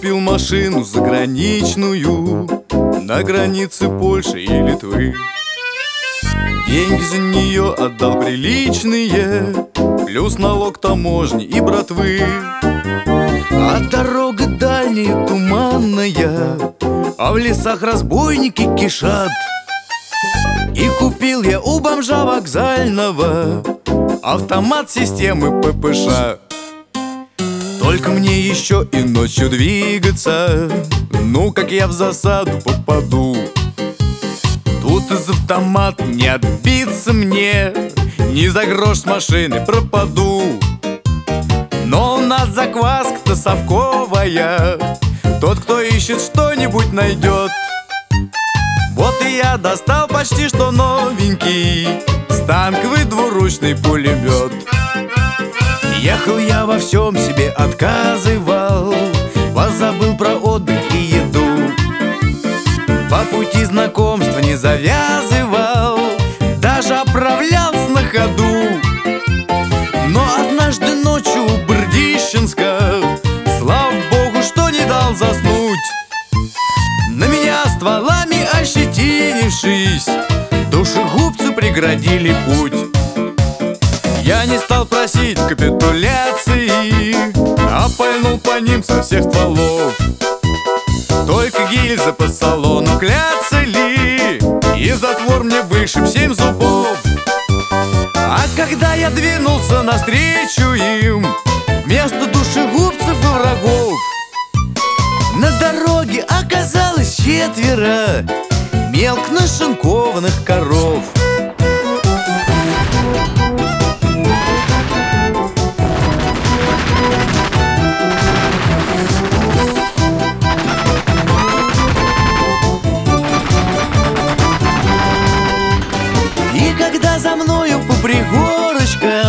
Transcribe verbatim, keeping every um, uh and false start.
купил машину заграничную на границе Польши и Литвы. Деньги за нее отдал приличные, плюс налог таможни и братвы. А дорога дальняя туманная, а в лесах разбойники кишат. И купил я у бомжа вокзального автомат системы ППШ. Только мне еще и ночью двигаться, ну как я в засаду попаду. Тут из автомата не отбиться мне, ни за грош с машины пропаду. Но у нас закваска-то совковая, тот, кто ищет, что-нибудь найдет. Вот и я достал почти что новенький станковый двуручный пулемет. Ехал я во всем себе отказывал, позабыл про отдых и еду. По пути знакомства не завязывал, даже оправлялся на ходу. Но однажды ночью у Бердищенска, слава богу, что не дал заснуть. На меня стволами ощетинившись, душегубцы преградили путь. Я не стал просить капитуляции, а пальнул по ним со всех стволов. Только гильзы по салону кляцали, и затвор мне вышиб семь зубов. А когда я двинулся навстречу им, вместо душегубцев и врагов на дороге оказалось четверо мелко нашинкованных коров. И когда за мною по пригорочкам